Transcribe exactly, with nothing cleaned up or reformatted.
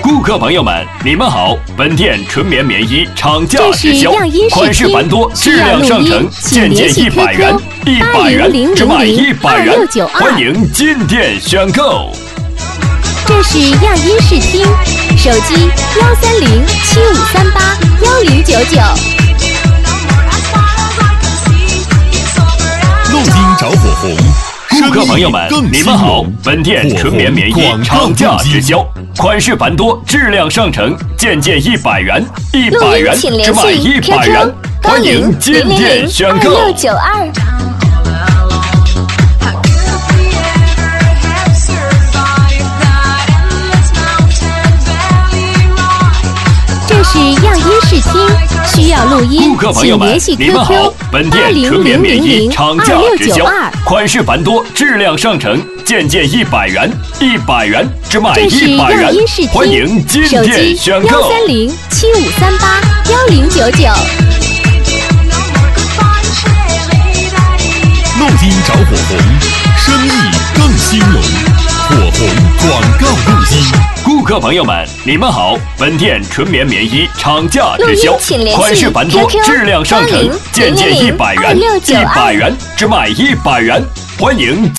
顾客朋友们，你们好！本店纯棉棉衣厂价直销，款式繁多，质量上乘，件件一百元，一百元只买一百元，欢迎进店选购。 这是样音视听，手机幺三零七五三八幺零九九。 录音着火红。 顾客朋友们，你们好！本店纯棉棉衣厂价直销，款式繁多，质量上乘，件件一百元，一百元只买一百元，欢迎进店选购。 六九二。这是样音视听，需要录音，请联系 Q Q 八零零零零二六九二。款式繁多，质量上乘，件件一百元，一百元只买一百元，欢迎进店选购。 幺三零七五三八幺零九九。 录音着火红，生意更兴隆。火红广告录音。 顾客朋友们，你们好！本店纯棉棉衣厂价直销，款式繁多，质量上乘，件件一百元，一百元只买一百元，欢迎。